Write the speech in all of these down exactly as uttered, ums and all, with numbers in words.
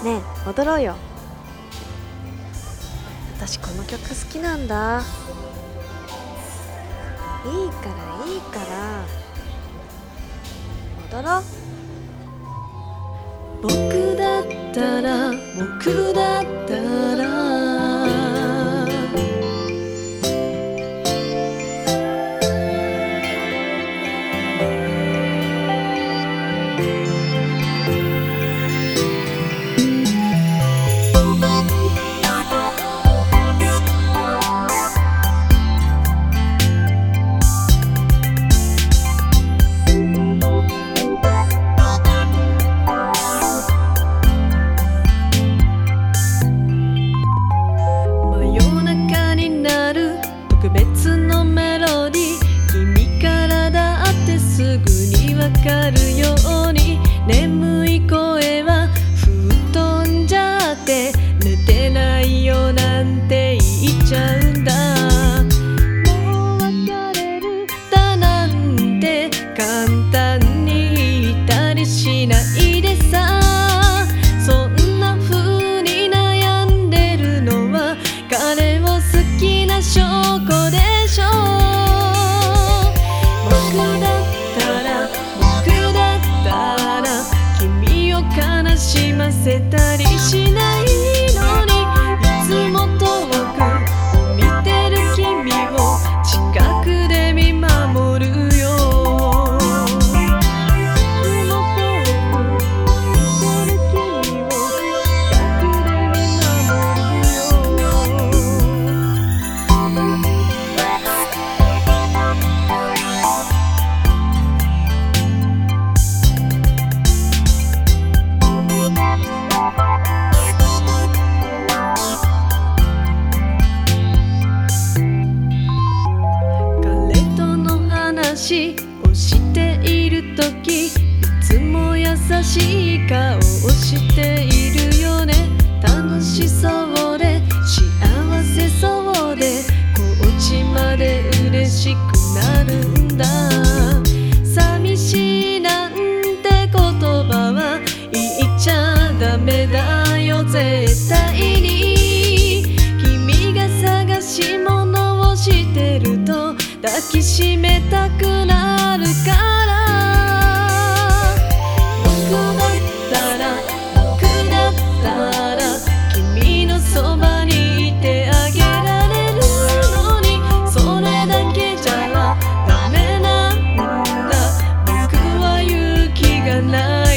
ねえ踊ろうよ。私この曲好きなんだ。いいからいいから踊ろう。僕だったら僕だったら特別のメロディー、君からだってすぐにわかるように、眠い声は吹っ飛んじゃって寝てないよなんて言っちゃうんだ。もう別れるだなんて簡単に言ったりしないでさ。そんな風に悩んでるのは彼を好きな証拠でしょう。僕だったら僕だったら君を悲しませたりしないのに、いつも遠くを見てる君を近くで見守るよ。をしているとき、いつも優しい顔をしているよね。楽しそうで幸せそうでこっちまで嬉しくなるんだ。寂しいなんて言葉は言っちゃダメだよ絶対に。君が探し物をしてると抱きしめたくなるから。僕だったら僕だったら君のそばにいてあげられるのに、それだけじゃダメなんだ。僕は勇気がない。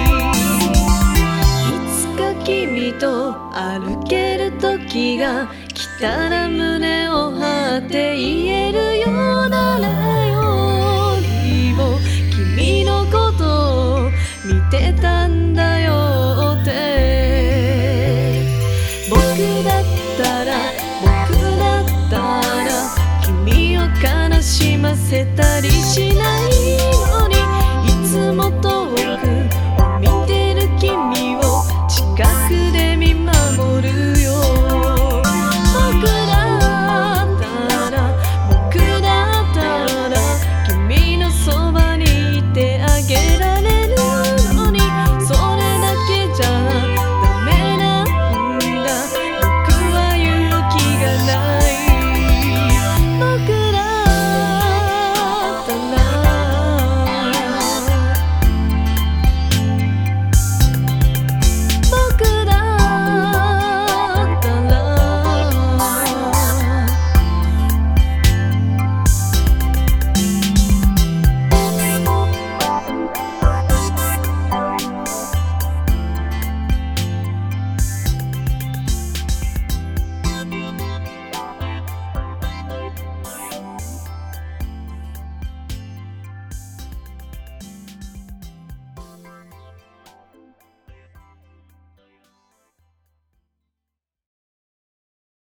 いつか君と歩ける時が来たら胸を張って言えるようならよりも君のことを見てたんだよって。僕だったら僕だったら君を悲しませたりしない